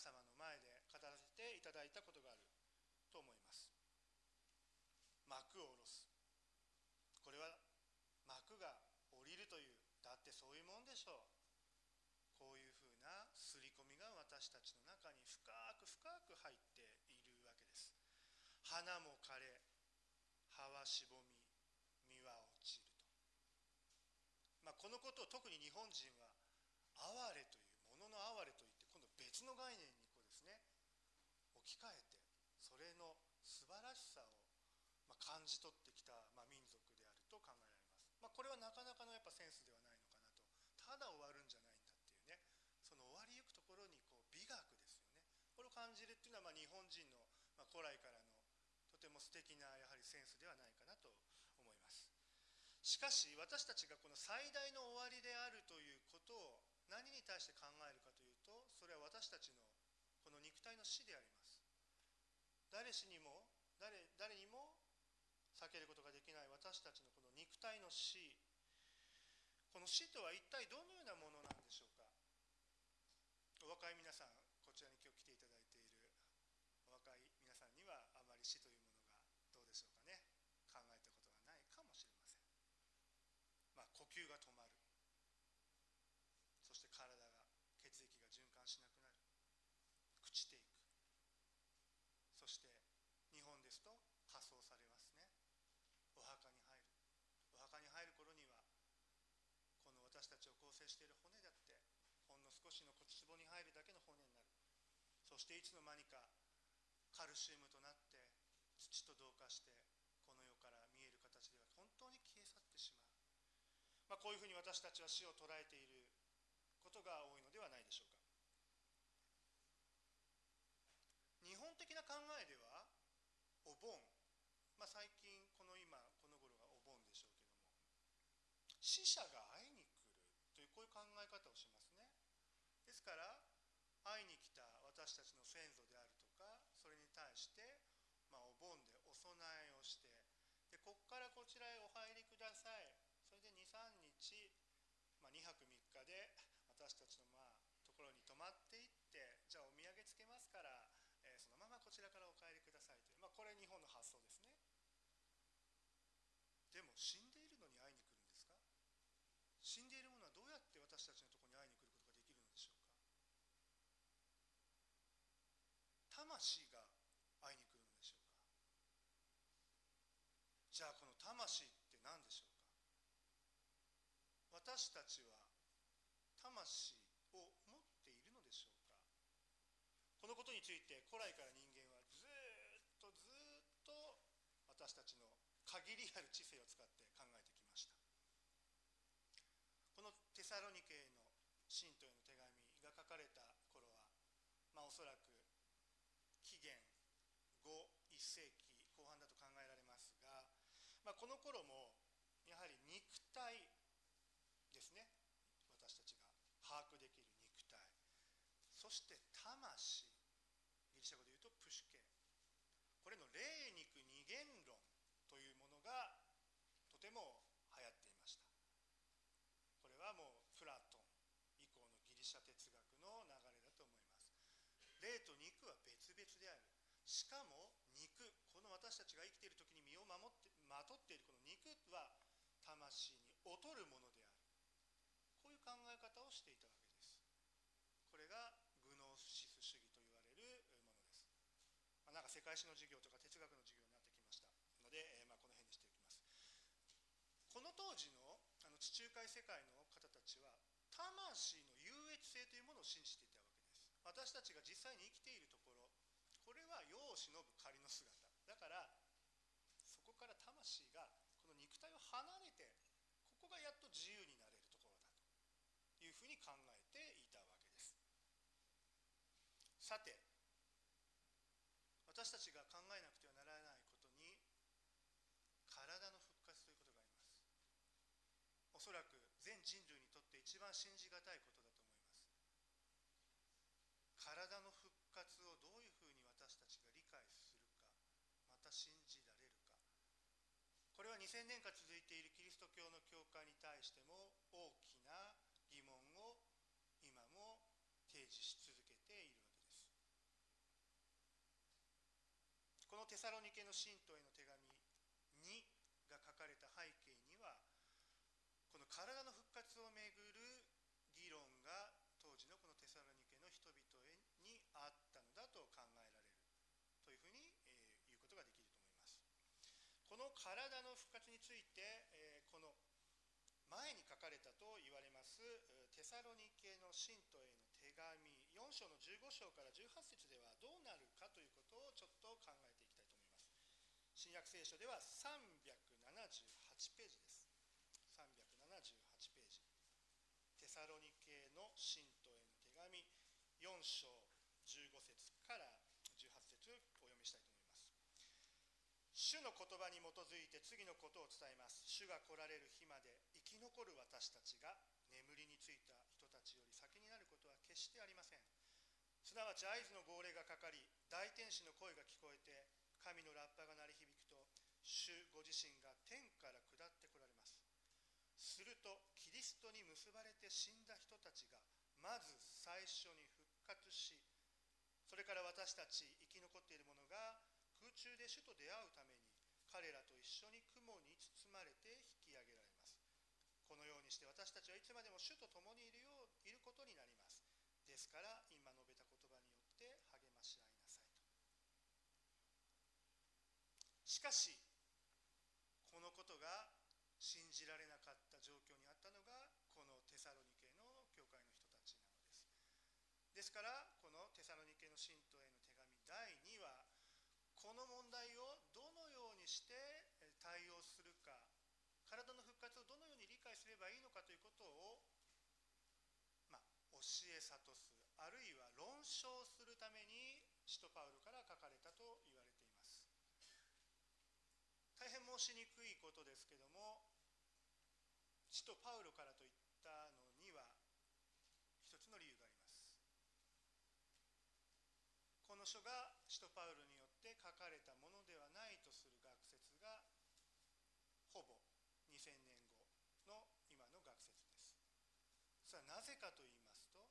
様の前で語らせていただいたことがあると思います。幕を下ろす、これは幕が下りるという、だってそういうもんでしょう。こういうふうな刷り込みが私たちの中に深く深く入っているわけです。花も枯れ、葉はしぼみ、実は落ちると、このことを特に日本人は哀れというものの哀れといって、今度別の概念にこうですね置き換えて、それの素晴らしさを感じ取ってきた民族であると考えられます。これはなかなかのやっぱセンスではないのかなと。ただ終わるんじゃないんだっていうね、その終わりゆくところにこう美学ですよね、これを感じるっていうのは日本人の古来からのとても素敵なやはりセンスではないかなと思います。しかし私たちがこの最大の終わりであるということを何に対して考えるかというと、それは私たちのこの肉体の死であります。誰にも避けることができない私たちのこの肉体の死、この死とは一体どのようなものなんでしょうか。お若い皆さん、こちらに今日来ていただいているお若い皆さんにはあまり死というものがどうでしょうかね、考えたことがないかもしれません。呼吸が止まる、そして体が血液が循環しなくなる、朽ちていく、そして日本ですと火葬されますね。お墓に入る、お墓に入る頃にはこの私たちを構成している骨だってほんの少しの骨壺に入るだけの骨になる。そしていつの間にかカルシウムとなって土と同化して、この世から見える形では本当に消え去ってしまう。こういうふうに私たちは死を捉えていることが多いのではないでしょうか。日本的な考えではお盆、最近この頃がお盆でしょうけども、死者が会いに来るというこういう考え方をしますね。ですから会いに来た私たちの先祖であるとか、それに対してお盆でお供えをして、でここからこちらへお入りください、それで 2,3 日、2泊3日で私たちのところに泊まっていって、じゃあお土産つけますから、そのままこちらからお帰りくださいという、これ日本の発想ですね。でも死んでいるのに会いに来るんですか。死んでいるものはどうやって私たちのところに会いに来ることができるのでしょうか。魂が会いに来るのでしょうか。じゃあこの魂って何でしょうか。私たちは魂を持っているのでしょうか。このことについて古来から人間はずっと私たちの限りある知性を使って考えてきました。このテサロニケの信徒への手紙が書かれた頃は、おそらく紀元後1世紀後半だと考えられますが、この頃もやはり肉体ですね、私たちが把握できる肉体、そして魂、ギリシャ語でいうとプシュケ、これの霊肉二元論というものがとても流行っていました。これはもうプラトン以降のギリシャ哲学の流れだと思います。霊と肉は別々である。しかも肉、この私たちが生きている時に身をまとっているこの肉は魂に劣るものである。こういう考え方をしていたわけです。これがグノーシス主義と言われるものです。なんか世界史の授業とか哲学の授業になってきましたので、この辺にしておきます。この当時の地中海世界の方たちは魂の優越性というものを信じていたわけです。私たちが実際に生きているところ、これは世を忍ぶ仮の姿だから、そこから魂がこの肉体を離れて、ここがやっと自由になれるところだというふうに考えていたわけです。さて、私たちが考えなくてはならないことに体の復活ということがあります。おそらく全人類にとって一番信じがたいことだと思います。体の復活をどういうふうに私たちが理解するか、また信じられるか、これは2000年間続いているキリスト教の教会に対しても大きな疑問を今も提示し続けているわけです。 テサロニケの信徒への手紙2が書かれた背景には、この体の復活をめぐる議論が当時のこのテサロニケの人々にあったのだと考えられるというふうに、言うことができると思います。この体の復活について、この前に書かれたと言われますテサロニケの信徒への手紙4章の15章から18節ではどうなるかということをちょっと考えていきたいと思います。新約聖書では378ページです。378ページ、テサロニケの信徒への手紙4章15節から18節をお読みしたいと思います。主の言葉に基づいて次のことを伝えます。主が来られる日まで生き残る私たちが眠りについた人たちより先になることは決してありません。すなわち合図の号令がかかり、大天使の声が聞こえて、神のラッパが鳴り響くと、主ご自身が天から下ってこられます。するとキリストに結ばれて死んだ人たちがまず最初に復活し、それから私たち生き残っている者が空中で主と出会うために彼らと一緒に雲に包まれて引き上げられます。このようにして私たちはいつまでも主と共にいることになります。ですから今述べた言葉によって励まし合いなさいと。しかしこのことが信じられなかった状況にあったのがこのテサロニケの教会の人たちなのです。ですからこのテサロニケの信徒への手紙第2は、この問題をどのようにして対応するか、体の復活をどのように理解すればいいのかということを、教え諭す、あるいは論証するために使徒パウロから書かれたと言われています。大変申しにくいことですけども、使徒パウロからと言ったのには一つの理由があります。この書が使徒パウロによって書かれたものではないとする学説がほぼ2000年後の今の学説です。それはなぜかと言いますと、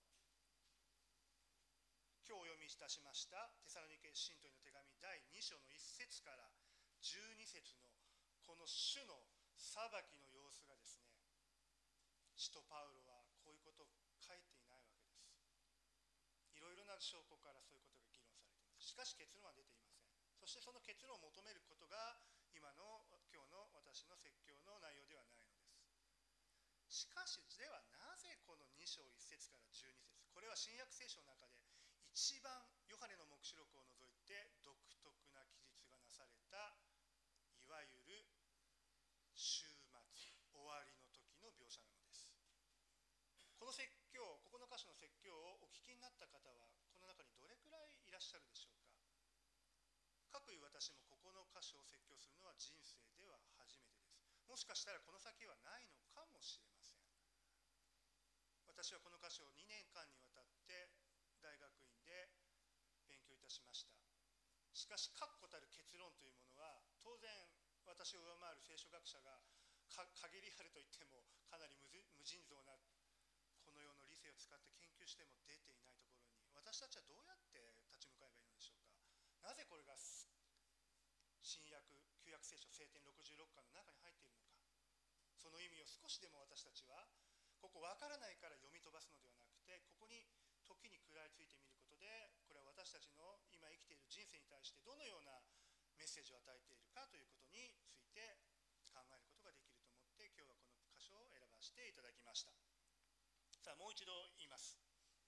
今日お読みいたしましたテサロニケ信徒への手紙第2章の1節から12節のこの主の裁きの様子がですね、使徒パウロはこういうことを書いていないわけです。いろいろな証拠からそういうことが議論されています。しかし結論は出ていません。そしてその結論を求めることが今の今日の私の説教の内容ではないのです。しかしではなぜこの2章1節から12節、これは新約聖書の中で一番ヨハネの黙示録を除いて独特な記述がなされた、いわゆる終末終わりの時の描写なのです。この説教、ここの箇所の説教をお聞きになった方はこの中にどれくらいいらっしゃるでしょうか。かくいう私もここの箇所を説教するのは人生では初めてです。もしかしたらこの先はないのかもしれません。私はこの箇所を2年間にわたって大学院で勉強いたしました。しかし確固たる結論というものは当然私を上回る聖書学者が限りあると言ってもかなり無尽蔵なこの世の理性を使って研究しても出ていないところに、私たちはどうやって立ち向かえばいいのでしょうか。なぜこれが新約旧約聖書聖典66巻の中に入っているのか、その意味を少しでも私たちはここ分からないから読み飛ばすのではなくて、ここに時に食らいついてみることで、これは私たちの今生きている人生に対してどのようなメッセージを与えているかということについて考えることができると思って今日はこの箇所を選ばせていただきました。さあもう一度言います。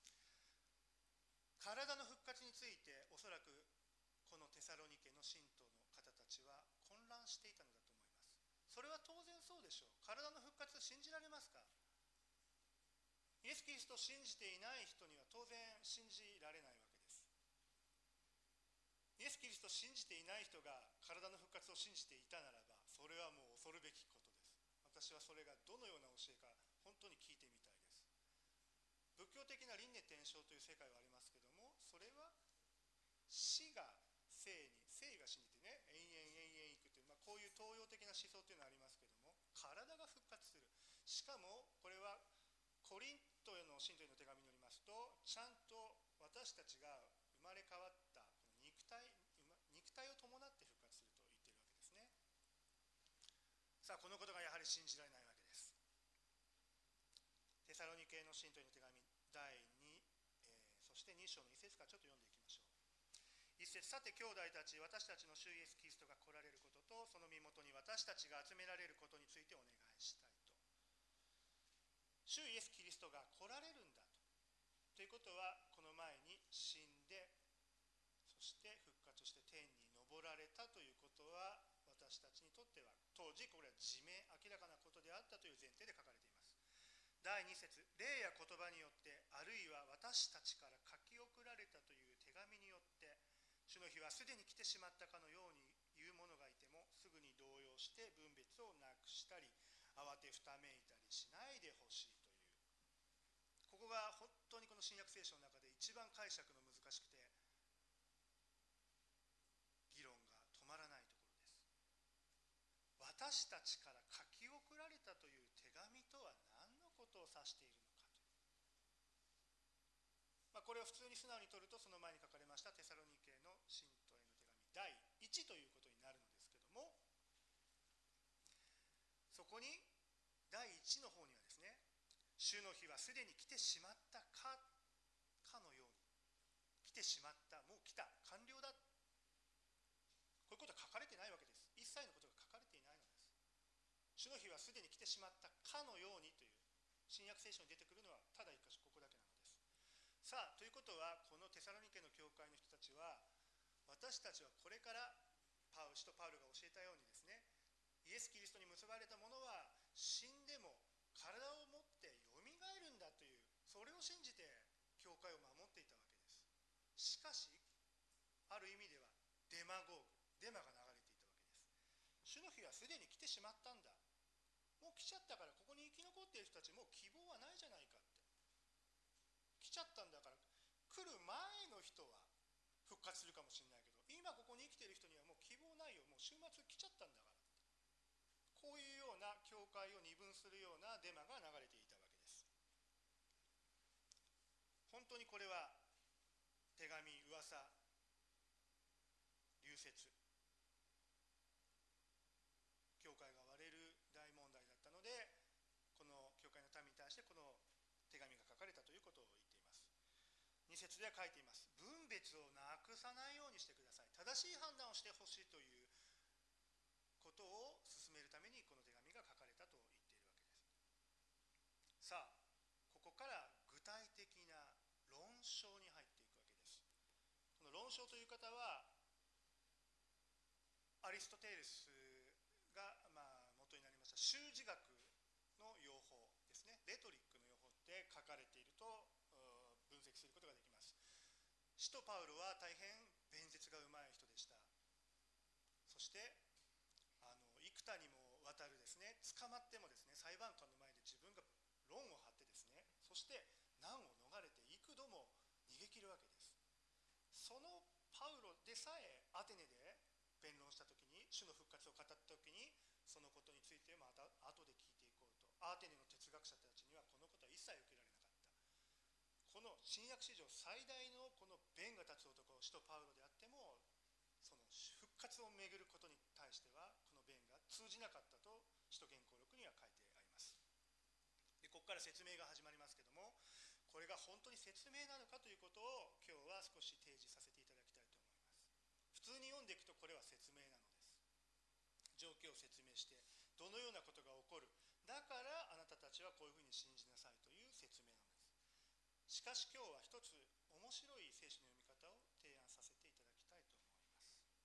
体の復活についておそらくこのテサロニケの信徒の方たちは混乱していたのだと思います。それは当然そうでしょう。体の復活信じられますか。イエス・キリストを信じていない人には当然信じられないわけです。イエス・キリストを信じていない人が体の復活を信じていたならば、それはもう恐るべきことです。私はそれがどのような教えか本当に聞いてみたいです。仏教的な輪廻転生という世界はありますけども、それは死が生に、生が死にてね、永遠いくという、こういう東洋的な思想というのがありますけども、体が復活する。しかもこれはコリントへの信徒への手紙によりますと、ちゃんと私たちが生まれ変わったこの肉体を伴って復さあこのことがやはり信じられないわけです。テサロニケの信徒への手紙第2、そして2章の1節からちょっと読んでいきましょう。1節、さて兄弟たち、私たちの主イエスキリストが来られることとその身元に私たちが集められることについてお願いしたいと。主イエスキリストが来られるんだということは、この前に死んでそして復活して天に昇られたということは、私たちにとっては当時これは自明明らかなことであったという前提で書かれています。第2節、霊や言葉によってあるいは私たちから書き送られたという手紙によって主の日はすでに来てしまったかのように言う者がいても、すぐに動揺して分別をなくしたり慌てふためいたりしないでほしいという、ここが本当にこの新約聖書の中で一番解釈の難しくて議論が止まらないところです。私たちから書き送られたという手紙とは何のことを指しているのかという、これを普通に素直に取ると、その前に書かれましたテサロニケの信徒への手紙第1ということになるのですけども、そこに第1の方にはですね、主の日はすでに来てしまったかのように、来てしまった、もう来た、完了だ、こういうことは書かれてないわけです。一切のことが書かれていないのです。主の日はすでに来てしまったかのようにという新約聖書に出てくるのはただ一箇所、ここだけなのです。さあということは、このテサロニケの教会の人たちは、私たちはこれから使徒パウロが教えたようにですね、イエス・キリストに結ばれた者は死んでも体を持ってよみがえるんだという、それを信じて教会を守っていたわけです。しかしある意味ではデマが流れていたわけです。主の日はすでに来てしまったんだ、もう来ちゃったから、ここに生き残っている人たちもう希望はないじゃないかって、来ちゃったんだから、来る前の人は復活するかもしれないけど、今ここに生きている人にはもう希望ないよ、もう終末来ちゃったんだから、こういうような教会を二分するようなデマが流れていたわけです。本当にこれは手紙、噂、流説、教会が割れる大問題だったので、この教会の民に対してこの手紙が書かれたということを言っています。2節では書いています。分別をなくさないようにしてください、正しい判断をしてほしいということを進めるためにこの手紙が書かれたと言っているわけです。さあここから具体的な論証に入っていくわけです。この論証という方はアリストテレスが元になりました修辞学の用法ですね、レトリックの用法で書かれていると分析することができます。使徒パウロは大変弁舌がうまい人でした。そして幾多にもわたるですね、捕まってもですね、裁判官の前で自分が論を張ってですね、そして難を逃れて幾度も逃げ切るわけです。そのパウロでさえアテネで弁論した時に、主の復活を語った時に、そのことについてまた後で聞いていこうと、アテネの哲学者たちにはこのことは一切受けられなかった。この新約史上最大のこの弁が立つ男、使徒パウロであっても、その復活をめぐることに対してはこの弁が通じなかったと使徒言行録には書いてあります。でここから説明が始まりますけども、これが本当に説明なのかということを今日は少し提示させていただきたいと思います。普通に読んでいくとこれは説明なのです。状況を説明して、どのようなことが起こる、だからあなたたちはこういうふうに信じなさいという説明なのです。しかし今日は一つ面白い聖書の読み方を提案させていただきたいと思います。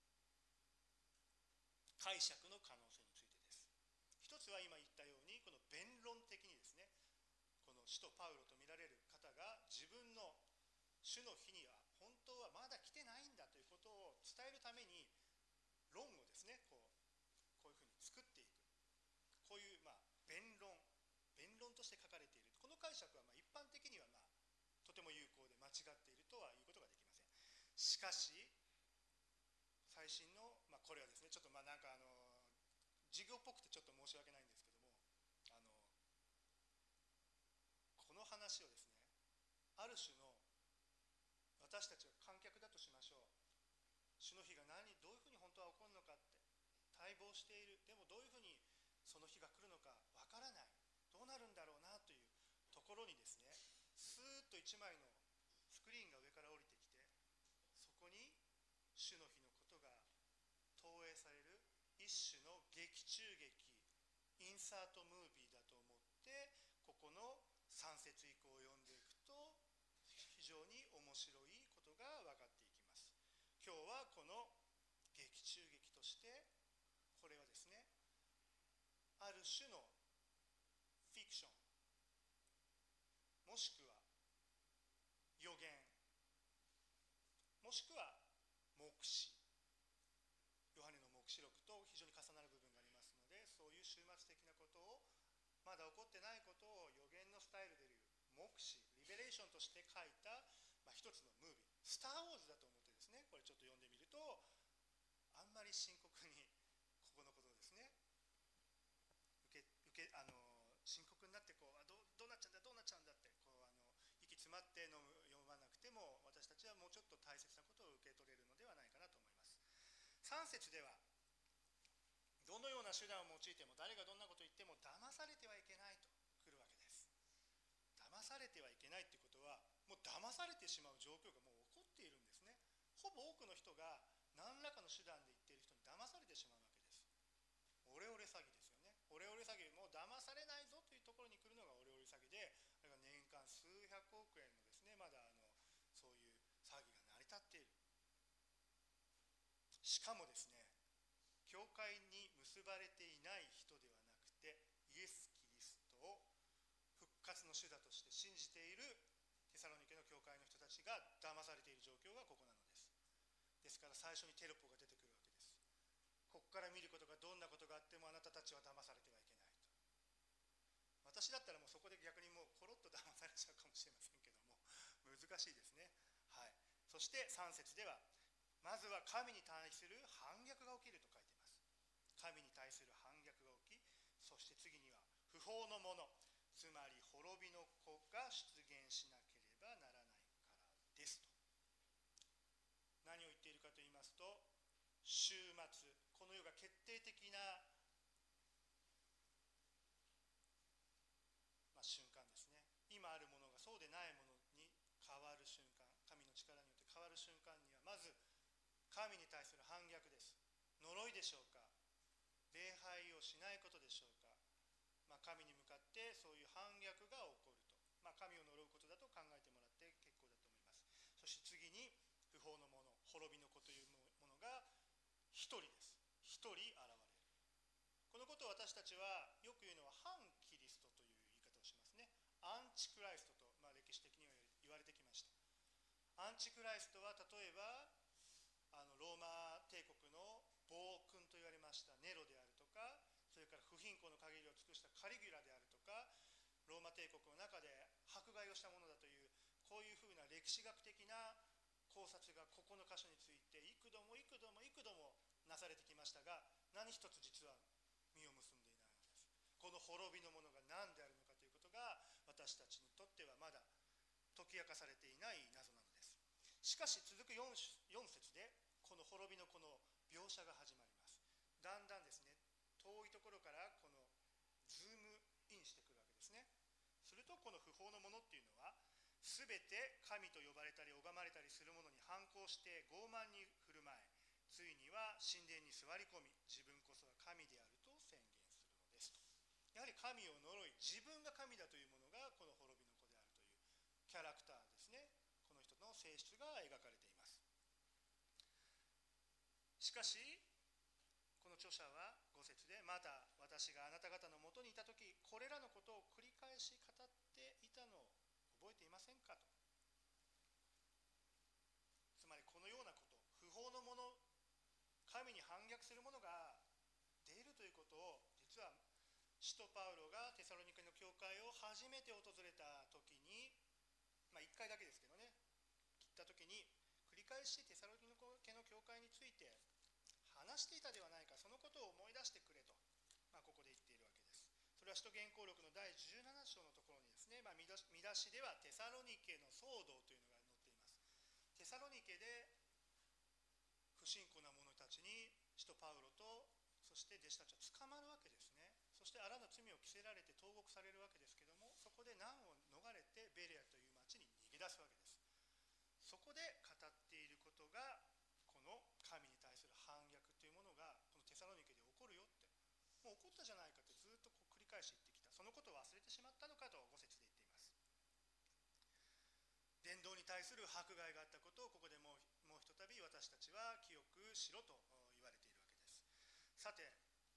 解釈の可能性についてです。一つは今言ったように、この弁論的にですね、この使徒パウロと見られる方が自分の主の日には本当はまだ来てないんだということを伝えるために論をですね、こういうふうに作っていく、こういう弁論として書かれている、この解釈は一般的にはとても有効で間違っているとは言うことができません。しかし最新の、これはですね、ちょっと授業っぽくてちょっと申し訳ないんですけども、この話をですね、ある種の私たちは観客だとしましょう。主の日がどういうふうに本当は起こるのかって待望している、でもどういうふうにその日が来るのかわからない、どうなるんだろうなというところにですね、スーッと1枚のスクリーンが上から降りてきて、そこに主の日のことが投影される一種の劇中劇、インサートムービーだと思ってここの3節以降を読んでいくと非常に面白いことが分かっていきます。今日はこの劇中劇として、これはですね、ある種のフィクション、もしくは予言、もしくは黙示、ヨハネの黙示録と非常に重なる部分がありますので、そういう終末的なことを、まだ起こってないことを予言のスタイルでいう黙示、リベレーションとして書いた、一つのムービー、スター・ウォーズだと思ってですね、これちょっと読んでみると、あんまり深刻にここのことをですね、深刻になってこうどうなっちゃうんだどうなっちゃうんだってこう息詰まって読まなくても、私たちはもうちょっと大切なことを受け取れるのではないかなと思います。3節では、どのような手段を用いても、誰がどんなことを言っても騙されてはいけないと来るわけです。騙されてはいけないってことは、もう騙されてしまう状況がもう起こっているんですね。ほぼ多くの人が何らかの手段で言っている人に騙されてしまうわけです。オレオレ詐欺ですよね。オレオレ詐欺、もう騙されないぞというところに来るのがオレオレ詐欺で、あれが年間数百億円のですね、まだそういう詐欺が成り立っている。しかもですね、教会に結ばれていない人ではなくて、イエス・キリストを復活の主だとして信じているテサロニケの教会の人たちが騙されている状況がここなのです。ですから最初にテロップが出てくるわけです。ここから見ることがどんなことがあってもあなたたちは騙されてはいけないと。私だったらもうそこで逆にもうコロッと騙されちゃうかもしれませんけども、難しいですね。はい。そして3節では、まずは神に対する反逆が起きると書いています。神に対する反逆が起き、そして次には不法のもの、つまり滅びの子が出現しなければならないからですと。何を言っているかと言いますと、終末、この世が決定的な、瞬間ですね。今あるものがそうでないものに変わる瞬間、神の力によって変わる瞬間には、まず神に対する反逆です。呪いでしょうか、礼拝をしないことでしょうか、神に向かってそういう反逆が起こると、神を呪うことだと考えてもらって結構だと思います。そして次に不法のもの、滅びの子というものが一人です。一人現れる。このことを私たちはよく言うのは反キリストという言い方をしますね。アンチクライストと、歴史的には言われてきました。アンチクライストは例えばローマ帝国の暴君と言われましたネロであるとか、それから不貧困の限りを尽くしたカリギュラであるとか、ローマ帝国の中で迫害をしたものだという、こういうふうな歴史学的な考察がここの箇所について幾度もなされてきましたが、何一つ実は実を結んでいないのです。この滅びのものが何であるのかということが私たちにとってはまだ解き明かされていない謎なのです。しかし続く 4節でこの滅びのこの描写が始まります。だんだんですね、遠いところからこのズームインしてくるわけですね。するとこの不法のものっていうのは、すべて神と呼ばれたり拝まれたりするものに反抗して傲慢に振る舞い、ついには神殿に座り込み、自分こそは神であると宣言するのですと。やはり神を呪い、自分が神だというものがこの滅びの子であるというキャラクターですね。この人の性質が描かれています。しかしこの著者は5節で、また私があなた方のもとにいた時、これらのことを繰り返し語っていたのを覚えていませんかと。つまりこのようなこと、不法のもの、神に反逆するものが出るということを、実は使徒パウロがテサロニケの教会を初めて訪れた時に、1回だけですけどね、切った時に繰り返しテサロニケの教会について話していたではないか、そのことを思い出してくれと、ここで言っているわけです。それは使徒言行録の第17章のところにですね、見出しではテサロニケの騒動というのが載っています。テサロニケで不信仰な者たちに使徒パウロとそして弟子たちは捕まるわけですね。そそしてあらぬ罪を着せられて投獄されるわけですけども、そこで難を逃れてベレアという町に逃げ出すわけです。そこで語っていることが、この神に対する反逆というものがこのテサロニケで起こるよって、もう起こったじゃないかってずっと繰り返し言ってきた。そのことを忘れてしまったのかと5節で言っています。伝道に対する迫害があったことをここでもうひとたび私たちは記憶しろと言われているわけです。さて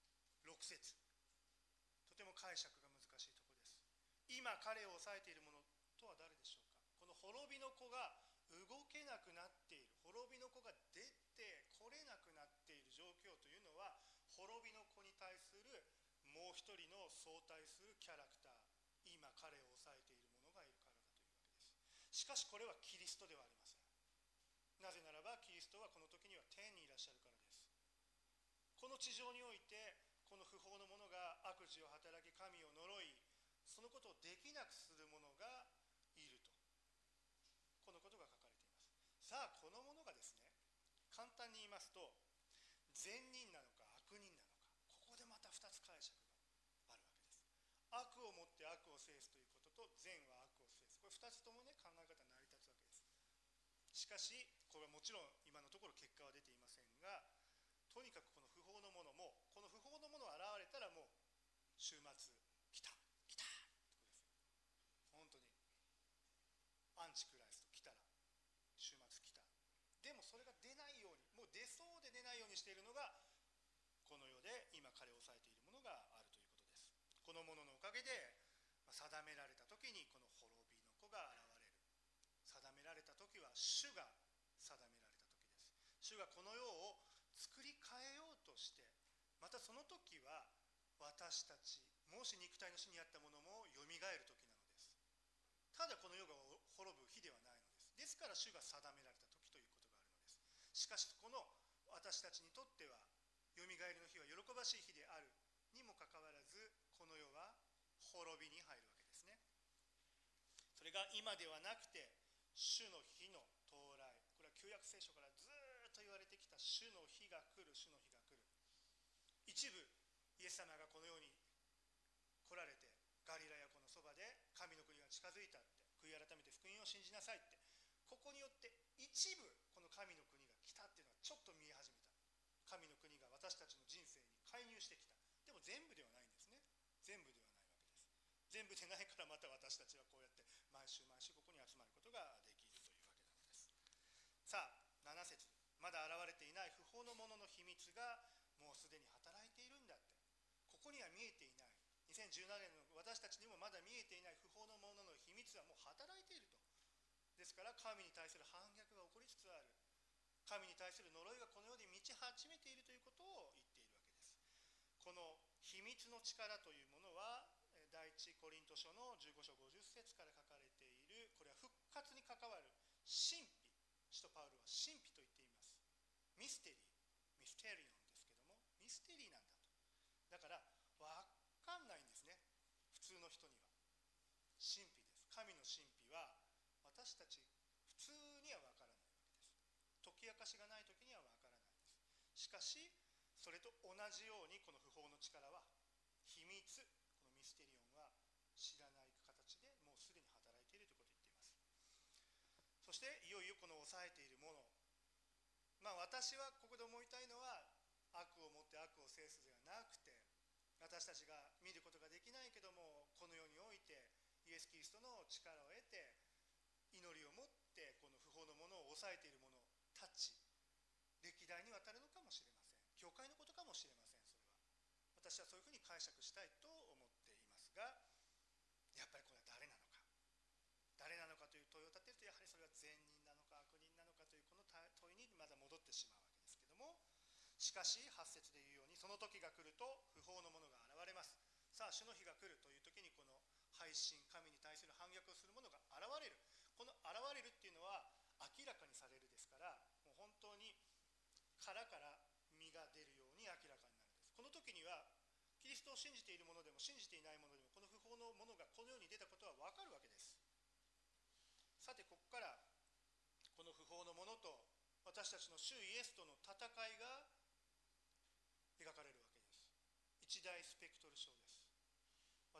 6節、とても解釈が難しいところです。今彼を抑えている者とは誰でしょうか。この滅びの子が動けなくなっている、滅びの子が出てこれなくなっている状況というのは、滅びの子に対するもう一人の相対するキャラクター、今彼を抑えている者がいるからだというわけです。しかしこれはキリストではありません。なぜならばキリストはこの時には天にいらっしゃるからです。この地上においてこの不法の者が悪事を働き神を呪い、そのことをできなくする者がいると、このことが書かれています。さあこの者がですね、簡単に言いますと善人なのか悪人なのか、ここでまた2つ解釈があるわけです。悪をもって悪を制すということと、善は悪を制す、これ2つともね、考え方成り立つわけです。しかしこれはもちろん今のところ結果は出ていませんが、とにかくこの不法の者も、この不法の者が現れたらもう終末来た来たってことですよ。本当にアンチクライスト来たら終末来た。でもそれが出ないように、もう出そうで出ないようにしているのがこの世で今彼を抑えているものがあるということです。この者のおかげで定められた時にこの滅びの子が現れる。定められた時は主が定められた時です。主がこの世を作り変えようとして、またその時は私たち、もし肉体の死にあったものもよみがえる時なのです。ただこの世が滅ぶ日ではないのです。ですから主が定められた時ということがあるのです。しかしこの私たちにとってはよみがえりの日は喜ばしい日であるにもかかわらず、この世は滅びに入るわけですね。それが今ではなくて主の日の到来、これは旧約聖書からずっと言われてきた主の日が来る、主の日が来る。一部イエス様がこのように来られて、ガリラヤ湖のそばで神の国が近づいたって、悔い改めて福音を信じなさいって、ここによって一部この神の国が来たっていうのがちょっと見え始めた。神の国が私たちの人生に介入してきた。でも全部ではないんですね。全部ではないわけです。全部でないからまた私たちはこうやって毎週毎週ここに集まることができるというわけなのです。さあ7節、まだ現れていない不法の者の秘密がもうすでに働いているんだって、ここには見えていない、2017年の私たちにもまだ見えていない不法の者の秘密はもう働いていると。ですから神に対する反逆が起こりつつある、神に対する呪いがこの世に満ち始めているということを言っているわけです。この秘密の力というものは第一コリント書の15章50節から書かれている、これは復活に関わる神秘、使徒パウロは神秘と言っています。ミステリー、ミステリオンですけども、ミステリーなんだと。だから分かんないんですね、普通の人には。神秘です。神の神秘は私たち普通には分からないわけです。解き明かしがない時には分からないです。しかしそれと同じようにこの不法の力は秘密、このミステリオンは知らない形でもうすでに働いているということを言っています。そしていよいよこの抑えているもの、私はここで思いたいのは、悪をもって悪を制すではなくて、私たちが見ることができないけどもこの世においてイエス・キリストの力を得て祈りを持ってこの不法のものを抑えている者たち、歴代にわたるのかもしれません。教会のことかもしれません。それは私はそういうふうに解釈したいと思っていますが、やっぱりこれは誰なのか、誰なのかという問いを立てると、やはりそれは善人なのか悪人なのかというこの問いにまだ戻ってしまうわけですけども、しかし8節で言うように、その時が来ると不法の者が現れます。さあ主の日が来るという時に、この背信、神に対する反逆をする者が現れる。この現れるっていうのは明らかにされるですから、もう本当に殻から実が出るように明らかになるんです。この時にはキリストを信じている者でも信じていない者でも、この不法の者がこの世に出たことは分かるわけです。さてここからこの不法の者と私たちの主イエスとの戦いが描かれるわけです。一大スペクトル賞です。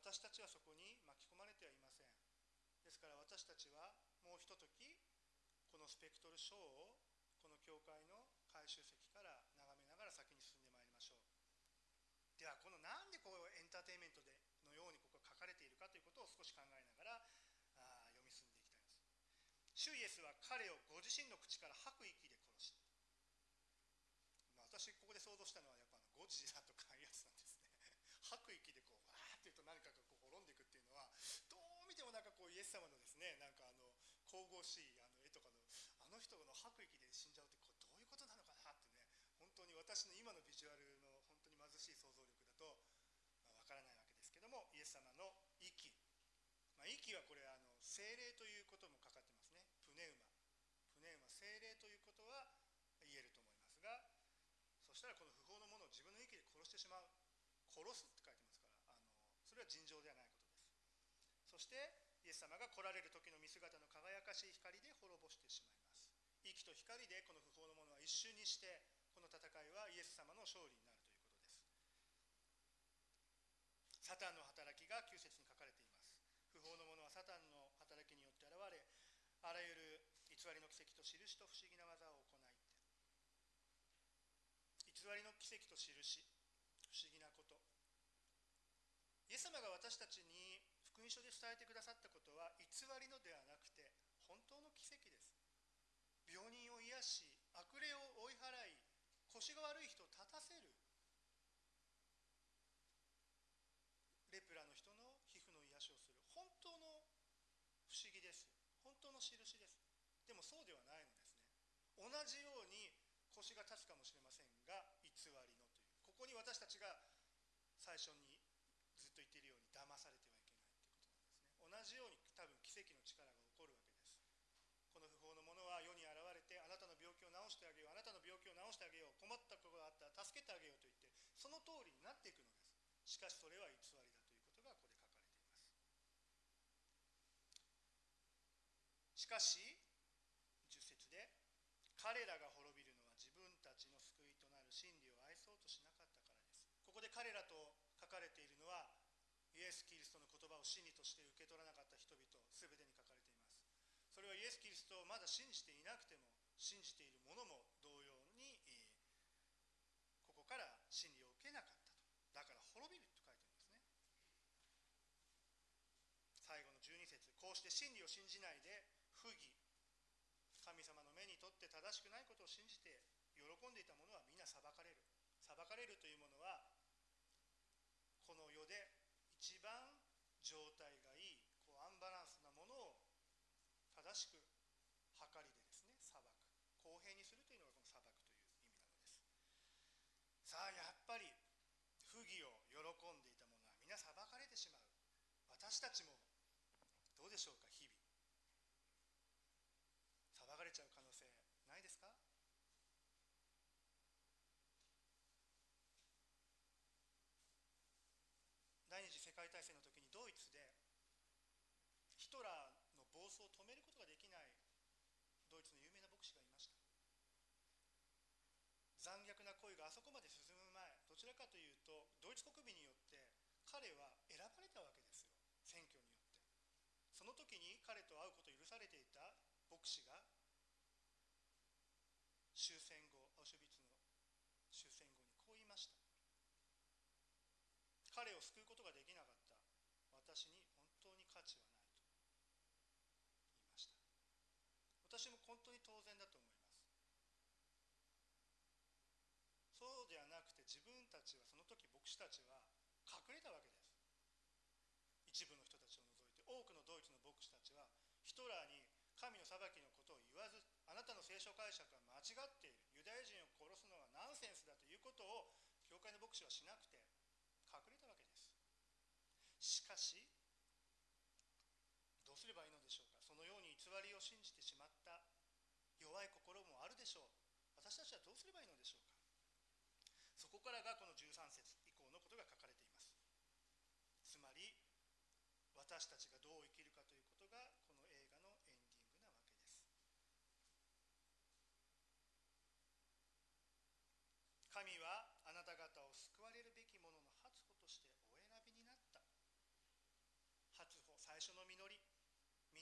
私たちはそこに巻き込まれてはいません。ですから私たちはもうひとときこのスペクトルショーをこの教会の回収席から眺めながら先に進んでまいりましょう。ではこのなんでこうエンターテインメントのようにここが書かれているかということを少し考えながら読み進んでいきたいです。主イエスは彼をご自身の口から吐く息で殺した。私ここで想像したのはやっぱゴジラとかああいうやつなんですね。吐く息でこうわーって言うと何かがこう滅んでいくっていうのはどう見てもなんかこうイエス様のですね、なんか神々しい絵とかのあの人の吐く息で死んじゃうってこうどういうことなのかなってね、本当に私の今のビジュアルの本当に貧しい想像力だとわからないわけですけども、イエス様の息、息はこれ精霊ということもかかってますね。プネウマ精霊ということは言えると思いますが、そしたらこの不法のものを自分の息で殺してしまう、殺すって書いてますからそれは尋常ではないことです。そしてイエス様が来られる時の見姿の輝かしい光で滅ぼしてしまいます。息と光でこの不法のものは一瞬にしてこの戦いはイエス様の勝利になるということです。サタンの働きが9節に書かれています。不法のものはサタンの働きによって現れ、あらゆる偽りの奇跡と印と不思議な技を行い、偽りの奇跡と印、不思議なこと、イエス様が私たちに福音書で伝えてくださったことは偽りのではなくて本当の奇跡です。病人を癒し、悪霊を追い払い、腰が悪い人を立たせる、レプラの人の皮膚の癒しをする、本当の不思議です。本当の印です。でもそうではないのですね。同じように腰が立つかもしれませんが偽りのという、ここに私たちが最初にずっと言っているように騙されてはいけないということなんですね。同じように多分奇跡の力が起こるわけです。この不法の者は世に現れて、あなたの病気を治してあげよう、あなたの病気を治してあげよう、困ったことがあったら助けてあげようと言ってその通りになっていくのです。しかしそれは偽りだということがここで書かれています。しかし10節で、彼らが滅びるのは自分たちの救いとなる真理を愛そうとしなかったからです。ここで彼らと書かれているのはイエス・キリストの言葉を真理として受け取らなかった人々すべてに書かれています。それはイエス・キリストをまだ信じていなくても信じている者も同様にここから真理を受けなかったと、だから滅びると書いてるんですね。最後の12節、こうして真理を信じないで不義、神様の目にとって正しくないことを信じて喜んでいた者は皆裁かれる。裁かれるというものはこの世で一番状態がいいアンバランスなものを正しく計りでですね、裁く、公平にするというのがこの裁くという意味なのです。さあやっぱり不義を喜んでいた者は皆裁かれてしまう。私たちもどうでしょうか。日々裁かれちゃう可能性ないですか。第二次世界大戦の時にドイツでヒトラーの暴走を止めることができないドイツの有名な牧師がいました。残虐な行為があそこまで進む前、どちらかというとドイツ国民によって彼は選ばれたわけですよ、選挙によって。その時に彼と会うことを許されていた牧師が終戦後、アウシュビッツの終戦後にこう言いました。彼を救うことができなかった私に本当に価値はないと言いました。私も本当に当然だと思います。そうではなくて、自分たちはその時牧師たちは隠れたわけです。一部の人たちを除いて多くのドイツの牧師たちはヒトラーに神の裁きのことを言わず、あなたの聖書解釈は間違っている、ユダヤ人を殺すのはナンセンスだということを教会の牧師はしなくて隠れたわけです。しかしどうすればいいのでしょうか。そのように偽りを信じてしまった弱い心もあるでしょう。私たちはどうすればいいのでしょうか。そこからがこの13節以降のことが書かれています。つまり私たちがどう生きるかということがこの映画のエンディングなわけです。神はあなた方を救われるべきものの初歩としてお選びになった。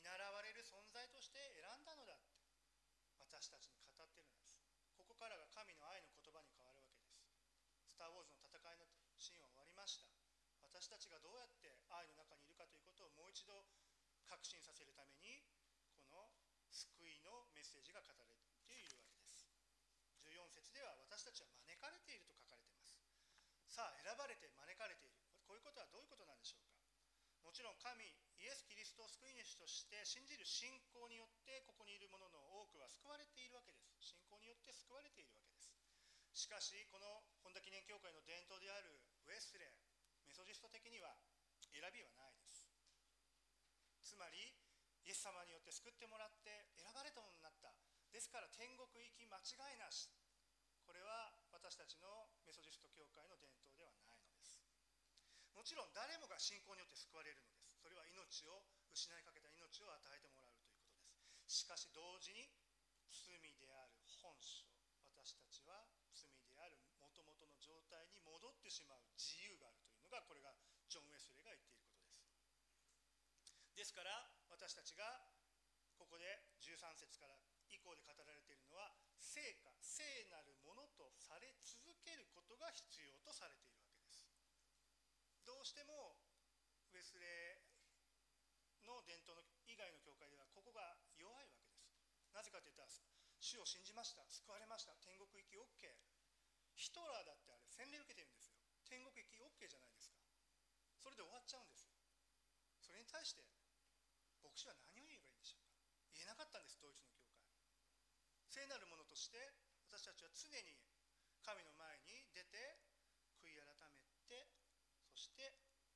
習われる存在として選んだのだって私たちに語っているのです。ここからが神の愛の言葉に変わるわけです。スター・ウォーズの戦いのシーンは終わりました。私たちがどうやって愛の中にいるかということをもう一度確信させるために、この救いのメッセージが語られているわけです。14節では私たちは招かれていると書かれています。さあ、選ばれて招かれている、こういうことはどういうことなんでしょうか。もちろん神イエス・キリストを救い主として信じる信仰によってここにいる者の多くは救われているわけです。信仰によって救われているわけです。しかしこの本田記念教会の伝統であるウェスレー、メソジスト的には選びはないです。つまりイエス様によって救ってもらって選ばれたものになった。ですから天国行き間違いなし。これは私たちのメソジスト教会の伝統ではないのです。もちろん誰もが信仰によって救われるのです。それは命を失いかけた命を与えてもらうということです。しかし同時に罪である本性、私たちは罪である元々の状態に戻ってしまう自由があるというのが、これがジョン・ウェスレーが言っていることです。ですから私たちがここで13節から以降で語られているのは、聖化、聖なるものとされ続けることが必要とされているわけです。どうしてもウェスレーの伝統の以外の教会ではここが弱いわけです。なぜかといったら、主を信じました、救われました、天国行き OK。 ヒトラーだってあれ洗礼受けてるんですよ。天国行き OK じゃないですか。それで終わっちゃうんですよ。それに対して牧師は何を言えばいいんでしょうか。言えなかったんです、ドイツの教会。聖なるものとして私たちは常に神の前に出て悔い改めて、そして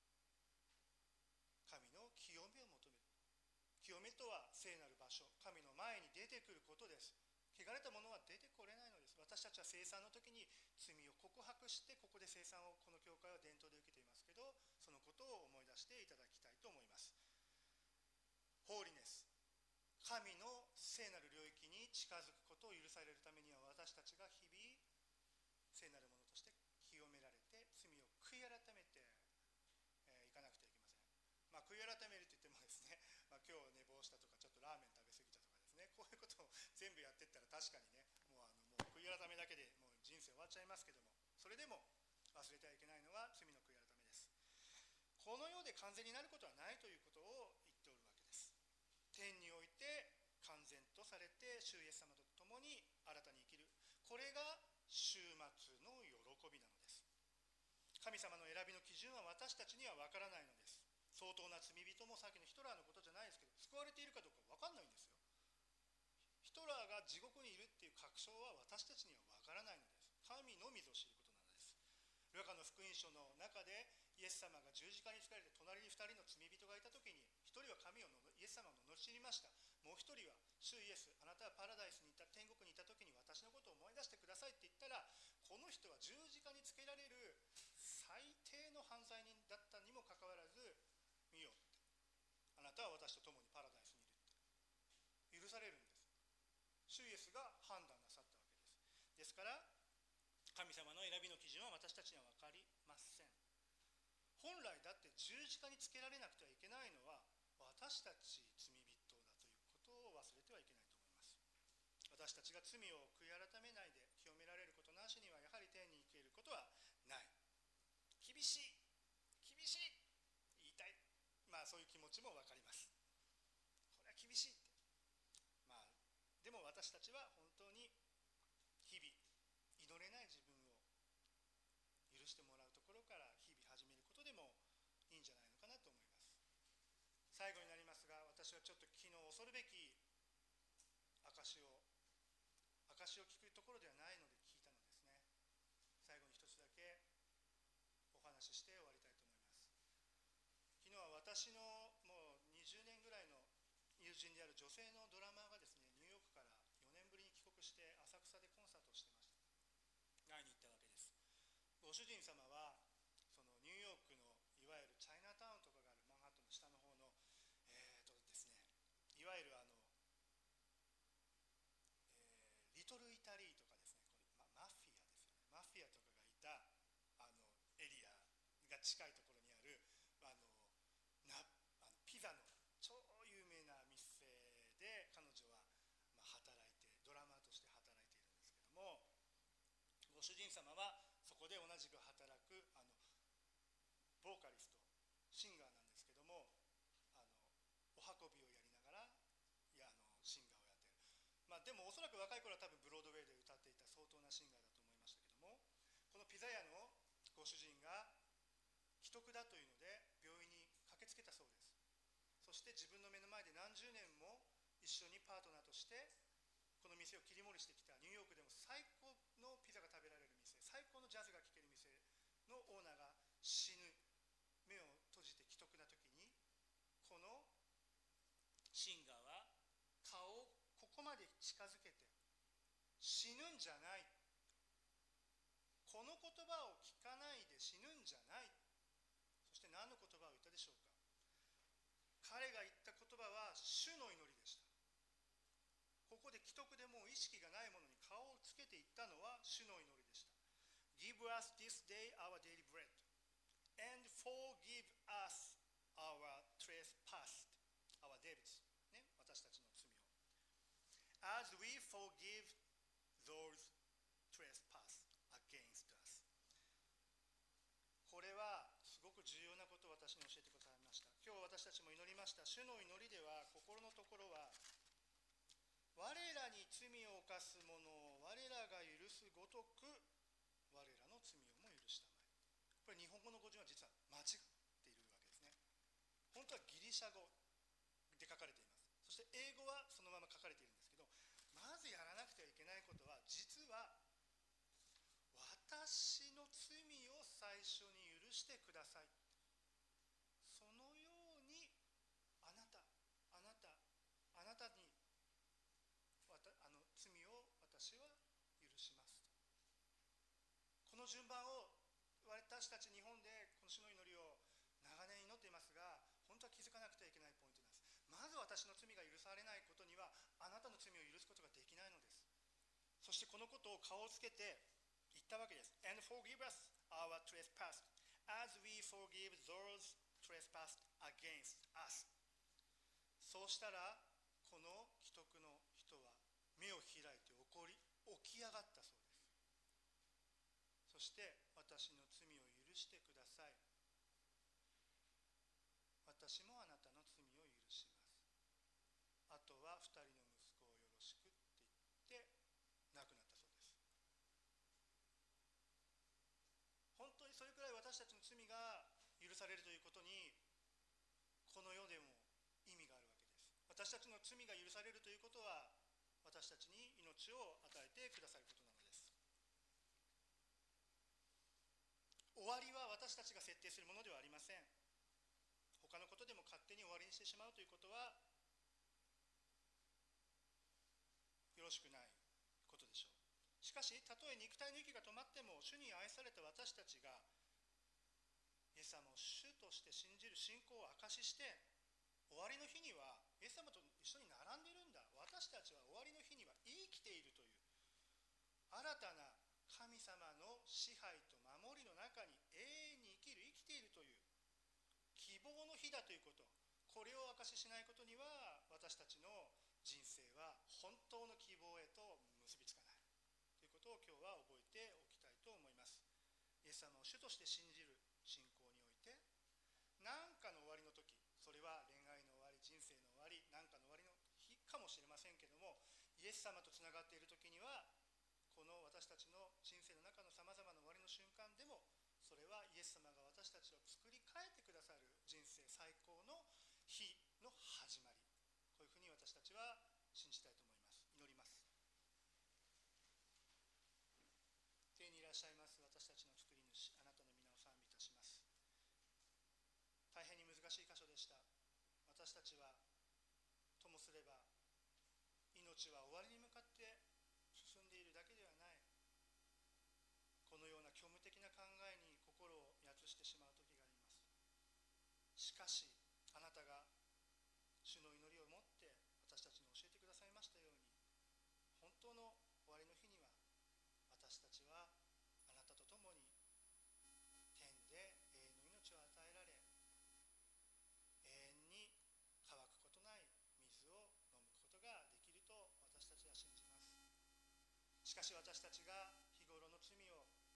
神の清めを求める。清めとは聖なる場所、神の前に出てくることです。汚れたものは出てこれないのです。私たちは聖餐の時に罪を告白して、ここで聖餐をこの教会は伝統で受けていますけど、そのことを思い出していただきたいと思います。ホーリネス、神の聖なる領域に近づくことを許されるためには、私たちが日々聖なるものとして清められて、罪を悔い改めていかなくてはいけません。悔い改めるといってもですね、今日寝坊したとか、ちょっとラーメン食べ過ぎたとかですね、こういうことを全部やっていったら確かにね、もう悔い改めだけでもう人生終わっちゃいますけども、それでも忘れてはいけないのは罪の悔い改めです。この世で完全になることはないということを言っておるわけです。天において完全とされて主イエス様と共に新たに生きる、これが終末の喜びなのです。神様の選びの基準は私たちには分からないのです。相当な罪人も、さっきのヒトラーのことじゃないですけど、救われているかどうか分かんないんですよ。ヒトラーが地獄にいるっていう確証は私たちには分からないのです。神のみぞ知ることなのです。ルカの福音書の中でイエス様が十字架につかれて隣に2人の罪人がいた時に、1人はイエス様を罵りました。もう1人は、主イエス、あなたはパラダイスにいた、天国にいた時に私のことを思い出してくださいって言ったら、この人は十字架につけられる最低の犯罪人だったにもかかわらず、見よって、あなたは私と共にパラダイスにいるって許されるんです。主イエスが判断なさったわけです。ですから神様の選びの基準は私たちには分かりません。本来だって十字架につけられなくてはいけないのは私たち罪人だということを忘れてはいけないと思います。私たちが罪を悔い改めないで清められることなしには、やはり天に行けることはない。厳しい厳しい言いたい、そういう気持ちも分かります。これは厳しいって、でも私たちは本当に日々祈れない自分を許してもらうところから日々始めることでもいいんじゃないのかなと思います。最後になりますが、私はちょっと昨日恐るべき証を聞くところではないので聞いたのですね。最後に一つだけお話しして終わりたいと思います。昨日は私のもう20年ぐらいの友人である女性のドラマーがですね、ニューヨークから4年ぶりに帰国して浅草でコンサートをしてました。会いに行ったわけです。ご主人様はそのニューヨークのいわゆるチャイナタウンとかがあるマンハッタンの下の方のですね、いわゆるリトルイタリーとかですね、これマフィアですよね。マフィアとかがいたエリアが近いところにあるピザの超有名な店様はそこで同じく働くボーカリスト、シンガーなんですけども、お運びをやりながらシンガーをやっている。でもおそらく若い頃は多分ブロードウェイで歌っていた相当なシンガーだと思いましたけども、このピザ屋のご主人が危篤だというので病院に駆けつけたそうです。そして自分の目の前で何十年も一緒にパートナーとしてこの店を切り盛りしてきた、ニューヨークでも最高のピザが食べられる店、最高のジャズが聴ける店のオーナーが死ぬ、目を閉じて危篤な時に、このシンガーは顔をここまで近づけて、死ぬんじゃない、この言葉を聞かないで死ぬんじゃない、そして何の言葉を言ったでしょうか。彼が言った言葉は主の祈りでした。ここで危篤でもう意識がないものに顔をつけていったのは主の祈りでした。 Give us this day our daily bread and forgive us our trespass, our debts、ね、私たちの罪を as we forgive those trespass against us。 これはすごく重要なことを私に教えてくださいました。今日私たちも祈りました。主の祈りでは心のところは、我らに罪を犯す者を我らが許すごとく我らの罪をも許したまえ。これ日本語の語順は実は間違っているわけですね。本当はギリシャ語で書かれています。そして英語はそのまま書かれているんですけど、まずやらなくてはいけないことは、実は私の罪を最初に許してください。そのようにあなたに罪を私は許します。この順番を私たち日本でこの主の祈りを長年祈っていますが、本当は気づかなくてはいけないポイントです。まず私の罪が許されないことにはあなたの罪を許すことができないのです。そしてこのことを顔をつけて言ったわけです。 And forgive us our trespass as we forgive those trespass against us。 そうしたらこの危篤の人は目を開いて起き上がったそうです。そして私の罪を許してください、私もあなたの罪を許します、あとは2人の息子をよろしくって言って亡くなったそうです。本当にそれくらい私たちの罪が許されるということにこの世でも意味があるわけです。私たちの罪が許されるということは私たちに命を与えてくださることなのです。終わりは私たちが設定するものではありません。他のことでも勝手に終わりにしてしまうということはよろしくないことでしょう。しかし、たとえ肉体の息が止まっても、主に愛された私たちがイエス様を主として信じる信仰を証しして、終わりの日にはイエス様と一緒に並んでいるんだ、私たちは終わりの日には生きているという新たな神様の支配と守りの中に永遠に生きているという希望の日だということ、これを証ししないことには私たちの人生は本当の希望へと結びつかないということを今日は覚えておきたいと思います。イエス様を主として信じる信仰において、何かの終わりの時、それは恋愛の終わり、人生の終わり、何かの終わりの日かもしれませんけれども、イエス様とつながっている時にはこの私たちの人生の中のさまざまな終わりの瞬間でも、それはイエス様が私たちを作り変えてくださる人生最高の日の始まり、こういうふうに私たちは信じたいと思います。祈ります。天にいらっしゃいます私たちの作り主、あなたの皆を賛美いたします。大変に難しい箇所でした。私たちはともすれば命は終わりに向かって進んでいるだけではない、このような虚無的な考えに心をやつしてしまう時があります。しかしあなたが主の祈りを持って私たちに教えてくださいましたように、本当の終わりの日には私たちはあなたと共に天で永遠の命を与えられ、永遠に乾くことない水を飲むことができると私たちは信じます。しかし私たちが日頃の罪を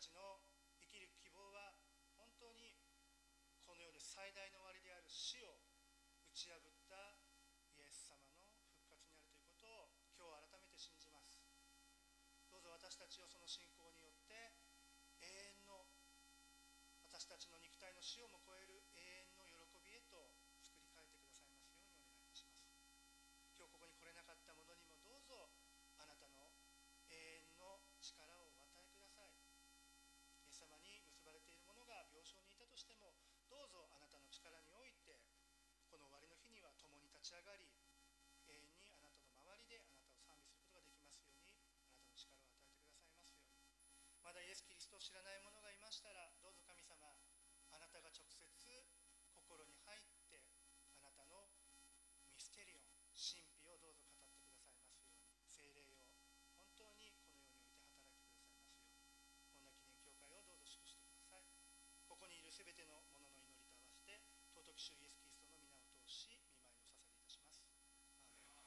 ちの生きる希望は本当にこの世で最大の終わりである死を打ち破ったイエス様の復活にあるということを今日改めて信じます。どうぞ私たちをその信仰によって永遠の、私たちの肉体の死をも超える永遠の喜びへと作り変えてくださいますようにお願いいたします。今日ここに来れなかった者にもどうぞあなたの永遠の力をお与えください。イエス様に結ばれている者が病床にいたとしても、どうぞあなたの力においてこの終わりの日には共に立ち上がり、永遠にあなたの周りであなたを賛美することができますように、あなたの力を与えてくださいますように。まだイエス・キリストを知らない者がいましたら、どうぞ神様、あなたが直接心に入ってあなたのミステリオン、神秘をどうぞ語ってくださいますように、聖霊を本当にこの世において働いてくださいますように、本田記念教会をどうぞ祝してください。ここにいるすべての者の祈りと合わせて尊き主イエス